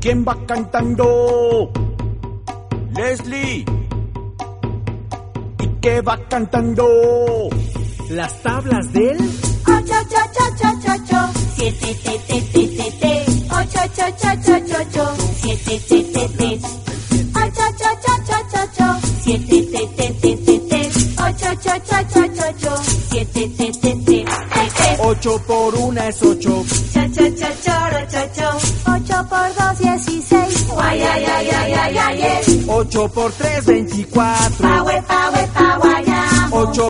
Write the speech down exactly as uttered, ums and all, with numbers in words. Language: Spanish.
¿Quién va cantando? Leslie. ¿Y qué va cantando? Las tablas del ocho, ocho, ocho, ocho, ocho, siete, te, te, te, te, te, ocho, ocho, ocho, ocho, ocho, siete, te, te, te, ocho, ocho, ocho, ocho, ocho, siete, te, te, te, te, te, ocho, ocho, ocho, ocho, ocho, siete, te, te, te, te, te. Ocho por una es ocho. Cha, cha, cha, choro, cho, cho. Ocho por dos, dieciséis. Guay, ay, ay, ay, ay, ay, ay. Ocho por tres, veinticuatro. Pa, we, pa, we, pa, guayamo. Ocho